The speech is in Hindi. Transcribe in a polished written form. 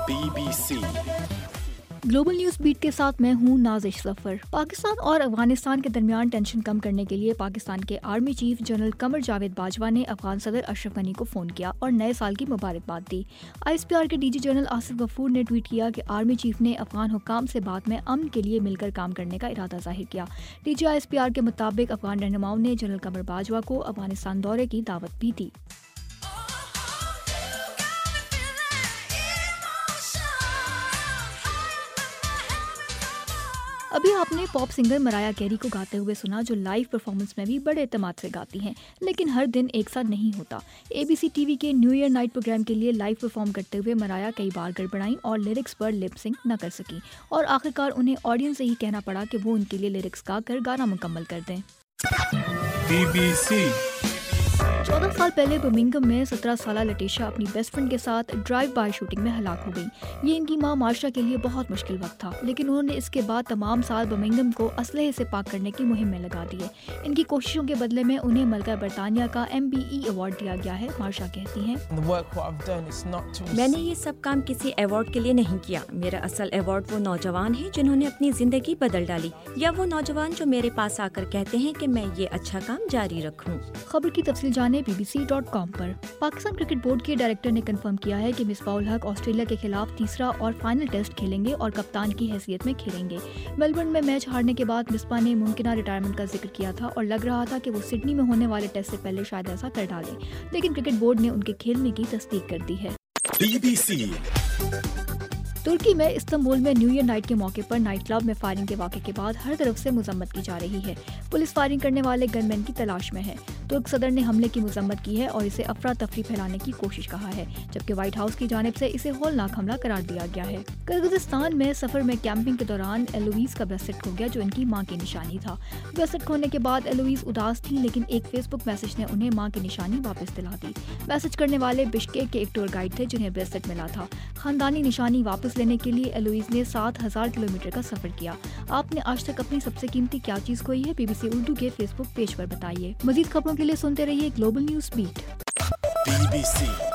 BBC ग्लोबल न्यूज बीट के साथ मैं हूं नाजिश सफर। पाकिस्तान और अफगानिस्तान के दरमियान टेंशन कम करने के लिए पाकिस्तान के army chief general Qamar Javed Bajwa ने अफगान सदर अशरफ गनी को फोन किया और नए साल की मुबारकबाद दी। ISPR के डीजी जनरल आसिफ गफूर ने ट्वीट किया कि आर्मी चीफ ने अफगान हुक्काम से बाद में अमन के लिए मिलकर काम करने का इरादा जाहिर किया। डीजी ISPR के मुताबिक अफगान रहनुमाओं ने जनरल कमर बाजवा को अफगानिस्तान दौरे की दावत भी दी। अभी आपने पॉप सिंगर मराया कैरी को गाते हुए सुना, जो लाइव परफॉर्मेंस में भी बड़े एतमाद से गाती हैं, लेकिन हर दिन एक साथ नहीं होता। ABC TV के न्यू ईयर नाइट प्रोग्राम के लिए लाइव परफॉर्म करते हुए मराया कई बार गड़बड़ाई और लिरिक्स पर लिप सिंक न कर सकी और आखिरकार उन्हें ऑडियंस से ही कहना पड़ा कि वो उनके लिए लिरिक्स गाकर गाना मुकम्मल कर दें। BBC 14 साल पहले बर्मिंघम में 17 साल लटिशा अपनी बेस्ट फ्रेंड के साथ ड्राइव बाय शूटिंग में हलाक हो गई। ये इनकी मां मार्शा के लिए बहुत मुश्किल वक्त था, लेकिन उन्होंने इसके बाद तमाम साल बर्मिंघम को असलहे से पाक करने की मुहिम में लगा दिए। इनकी कोशिशों के बदले में उन्हें मलका बरतानिया का MBE अवार्ड दिया गया है। मार्शा कहती हैं, मैंने ये सब काम किसी अवार्ड के लिए नहीं किया। मेरा असल अवार्ड वो नौजवान है जिन्होंने अपनी जिंदगी बदल डाली, या वो नौजवान जो मेरे पास आकर कहते हैं कि मैं ये अच्छा काम जारी रखूं। खबर की तफसील जाने BBC.com पर। पाकिस्तान क्रिकेट बोर्ड के डायरेक्टर ने कंफर्म किया है कि मिसबाह-उल हक ऑस्ट्रेलिया के खिलाफ तीसरा और फाइनल टेस्ट खेलेंगे और कप्तान की हैसियत में खेलेंगे। मेलबर्न में मैच हारने के बाद मिसबाह ने मुमकिन रिटायरमेंट का जिक्र किया था और लग रहा था कि वो सिडनी में होने वाले टेस्ट से पहले शायद ऐसा कर डालें, लेकिन क्रिकेट बोर्ड ने उनके खेलने की तस्दीक कर दी है। BBC तुर्की में इस्तांबुल में न्यू ईयर नाइट के मौके पर नाइट क्लब में फायरिंग के वाक़े के बाद हर तरफ से मजम्मत की जा रही है। पुलिस फायरिंग करने वाले गनमैन की तलाश में है। तुर्क सदर ने हमले की मजम्मत की है और इसे अफरा तफरी फैलाने की कोशिश कहा है, जबकि व्हाइट हाउस की जानिब से इसे होलनाक हमला करार दिया गया है। किर्गिस्तान में सफर में कैंपिंग के दौरान एलोइस का ब्रेसलेट खो गया, जो इनकी मां की निशानी था। ब्रेसलेट खोने के बाद एलोइस उदास थी, लेकिन एक फेसबुक मैसेज ने उन्हें मां की निशानी वापस दिला दी। मैसेज करने वाले बिश्केक के एक टूर गाइड थे जिन्हें ब्रेसलेट मिला था। खानदानी निशानी वापस लेने के लिए एलोइस ने 7000 किलोमीटर का सफर किया। आपने आज तक अपनी सबसे कीमती क्या चीज खोई है? BBC उर्दू के फेसबुक पेज पर बताइए। मजीद खबरों के लिए सुनते रहिए ग्लोबल न्यूज बीट। BBC